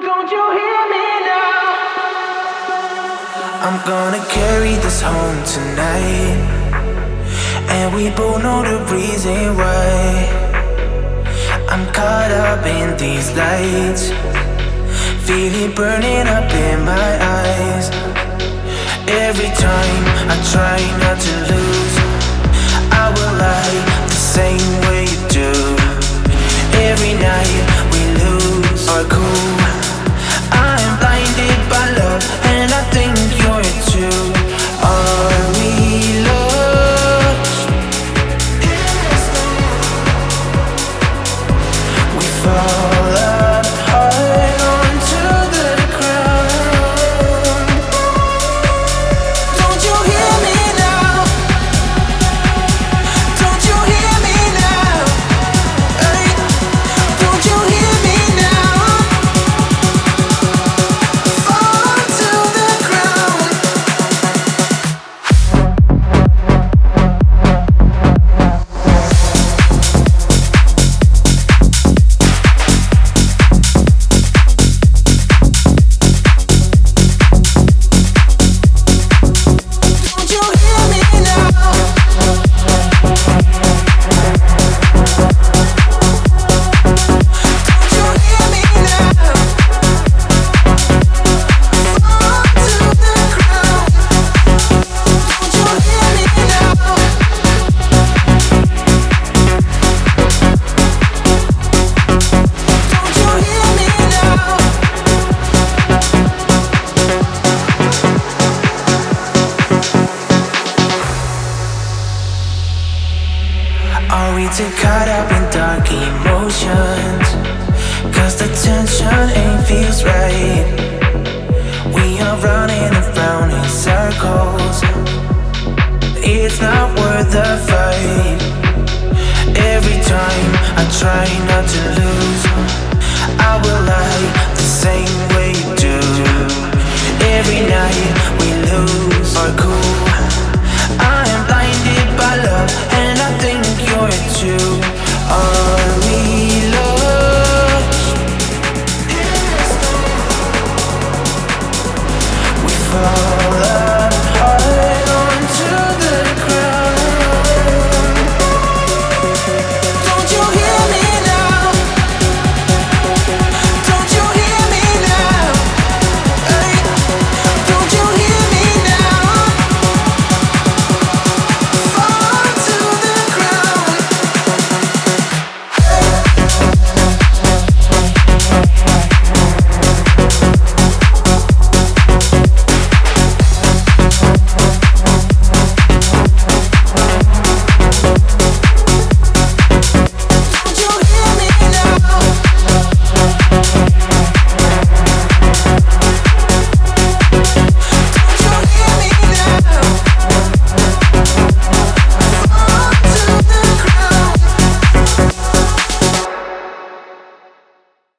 Don't you hear me now? I'm gonna carry this home tonight, and we both know the reason why. I'm caught up in these lights, feel it burning up in my eyes. Every time I try not to lose, I will lie the same way you do. Every night we lose our cool. I'm blinded by love, and I think you're too. Are we lost? We fall apart onto the ground. Don't you hear me now? Don't you hear me now? Hey, don't you hear me now? Fall to the ground. Don't you hear me now? Don't you hear me now? Fall to the ground. Don't you hear me now? Don't you hear me now? Are we too caught up in dark emotions? Cause the tension ain't feels right. We are running around in circles. It's not worth the fight. Every time I try not to lose,